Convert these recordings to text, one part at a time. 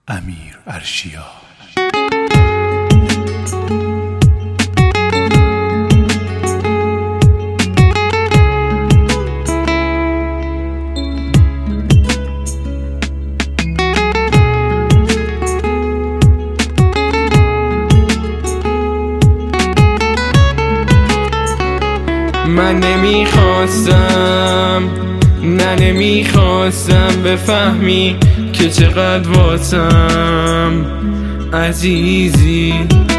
امیر ارشیا. من نمیخواستم بفهمی که چقدر واسم عزیزی.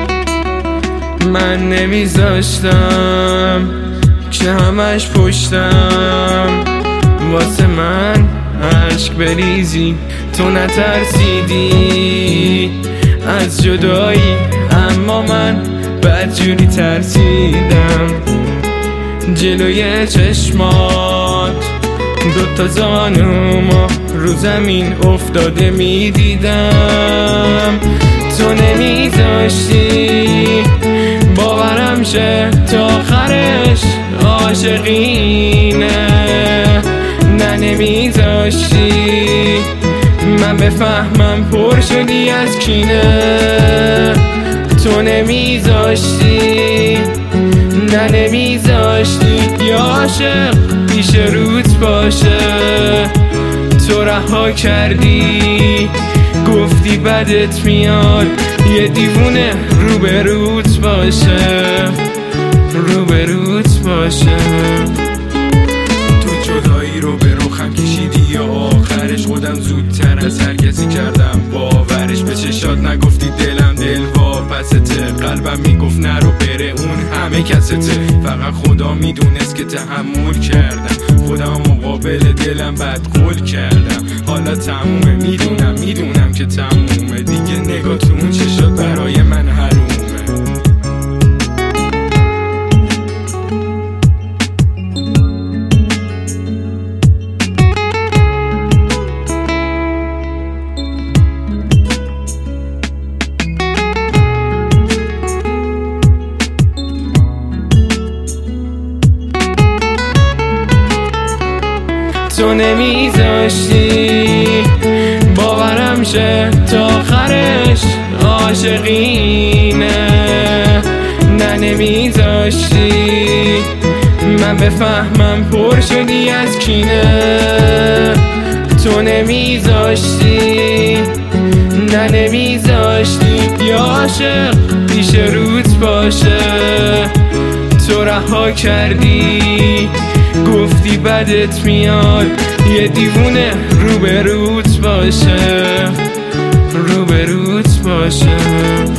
من نمیذاشتم که همش پشتم واسه من عشق بریزی. تو نترسیدی از جدایی، اما من بدجوری ترسیدم. جلوی چشمات دوتا زانومو رو زمین افتاده میدیدم. تو نمیذاشتی باورم شه تا آخرش عاشقینه. نه نمیذاشتی من بفهمم پر شدی از کینه. تو نمیذاشتی، نه نمیذاشتی یه عاشق پیش روت باشه. تو رها کردی، گفتی بدت میاد یه دیوونه روبروت باشه، روبروت باشه. تو جدایی رو به رخم کشیدی یا آخرش خودم زودتر از هر کسی کردم باورش. به چشات نگفتی دلم دل واپسته، قلبم میگفت نرو بره اون همه کسته. فقط خدا میدونست که تحمل کردم، خودم مقابل دلم بدقول کردم. حالا تمومه، میدونم که تمومه دیگه. نگاه تو اون چشات برای من حرومه. تو نمیذاشتی باورم شه تا آخرش عاشقینه. نه نمیذاشتی من بفهمم پر شدی از کینه. تو نمیذاشتی، نه نمیذاشتی یه عاشق پیش روت باشه. تو رها کردی، گفتی بدت میاد یه دیوونه روبروت باشه، روبروت باشه.